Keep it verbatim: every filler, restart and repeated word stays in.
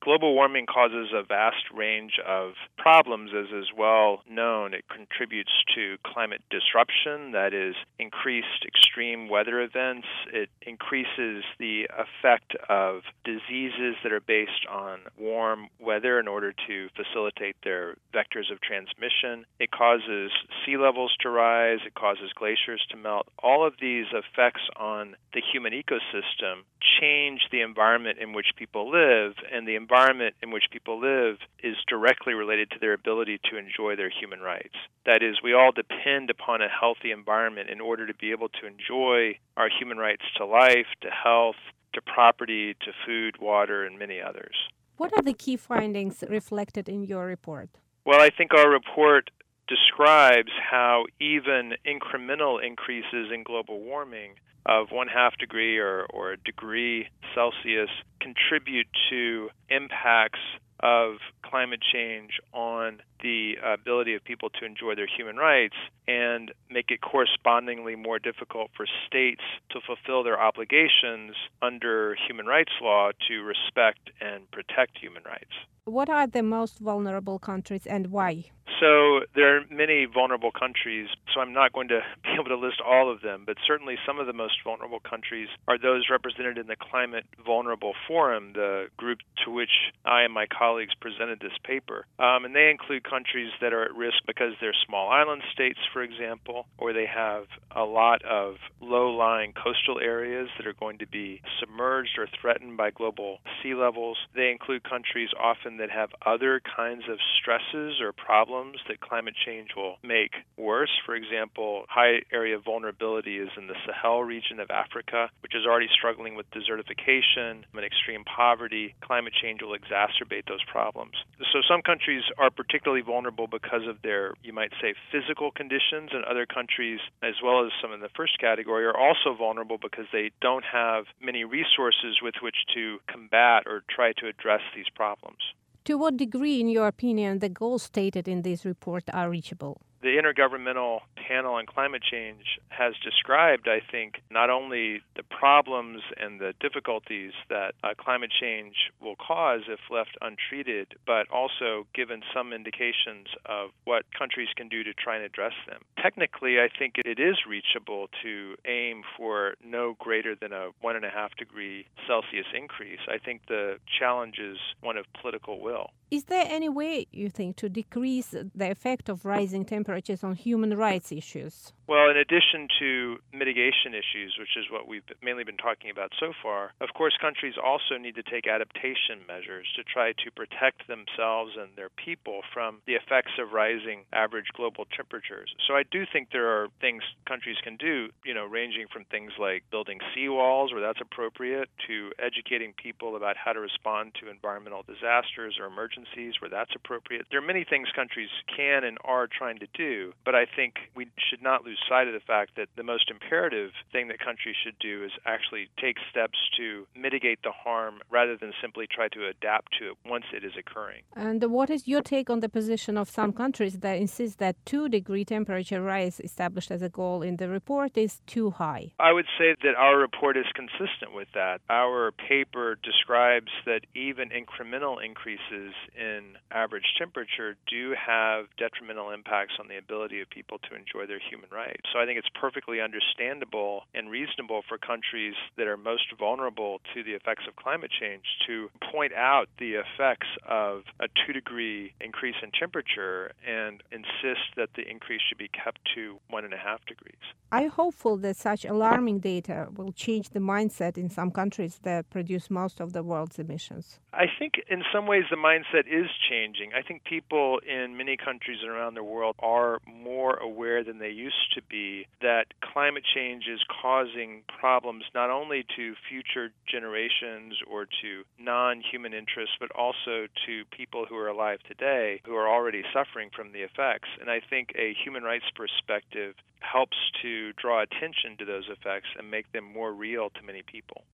Global warming causes a vast range of problems, as is well known. It contributes to climate disruption, that is, increased extreme weather events. It increases the effect of diseases that are based on warm weather in order to facilitate their vectors of transmission. It causes sea levels to rise. It causes glaciers to melt. All of these effects on the human ecosystem change the environment in which people live, and the environment in which people live is directly related to their ability to enjoy their human rights. That is, we all depend upon a healthy environment in order to be able to enjoy our human rights to life, to health, to property, to food, water, and many others. What are the key findings reflected in your report? Well, I think our report describes how even incremental increases in global warming of one half degree or, or a degree Celsius contribute to impacts of climate change on the ability of people to enjoy their human rights and make it correspondingly more difficult for states to fulfill their obligations under human rights law to respect and protect human rights. What are the most vulnerable countries and why? So there are many vulnerable countries, so I'm not going to be able to list all of them, but certainly some of the most vulnerable countries are those represented in the Climate Vulnerable Forum, the group to which I and my colleagues presented this paper. Um, and they include countries that are at risk because they're small island states, for example, or they have a lot of low-lying coastal areas that are going to be submerged or threatened by global sea levels. They include countries often that have other kinds of stresses or problems that climate change will make worse. For example, high area of vulnerability is in the Sahel region of Africa, which is already struggling with desertification and extreme poverty. Climate change will exacerbate those problems. So some countries are particularly vulnerable because of their, you might say, physical conditions, and other countries, as well as some in the first category, are also vulnerable because they don't have many resources with which to combat or try to address these problems. To what degree, in your opinion, the goals stated in this report are reachable? The Intergovernmental Panel on Climate Change has described, I think, not only the problems and the difficulties that uh, climate change will cause if left untreated, but also given some indications of what countries can do to try and address them. Technically, I think it is reachable to aim for no greater than a one and a half degree Celsius increase. I think the challenge is one of political will. Is there any way, you think, to decrease the effect of rising temperatures on human rights issues? Well, in addition to mitigation issues, which is what we've mainly been talking about so far, of course, countries also need to take adaptation measures to try to protect themselves and their people from the effects of rising average global temperatures. So I do think there are things countries can do, you know, ranging from things like building seawalls where that's appropriate, to educating people about how to respond to environmental disasters or emergencies where that's appropriate. There are many things countries can and are trying to do, but I think we should not lose sight of the fact that the most imperative thing that countries should do is actually take steps to mitigate the harm rather than simply try to adapt to it once it is occurring. And what is your take on the position of some countries that insist that two degree temperature rise established as a goal in the report is too high? I would say that our report is consistent with that. Our paper describes that even incremental increases in average temperature do have detrimental impacts on the ability of people to enjoy their human rights. So I think it's perfectly understandable and reasonable for countries that are most vulnerable to the effects of climate change to point out the effects of a two-degree increase in temperature and insist that the increase should be kept to one and a half degrees. Are you hopeful that such alarming data will change the mindset in some countries that produce most of the world's emissions? I think in some ways the mindset is changing. I think people in many countries around the world are more aware than they used to be that climate change is causing problems not only to future generations or to non-human interests, but also to people who are alive today who are already suffering from the effects. And I think a human rights perspective helps to draw attention to those effects and make them more real to many people.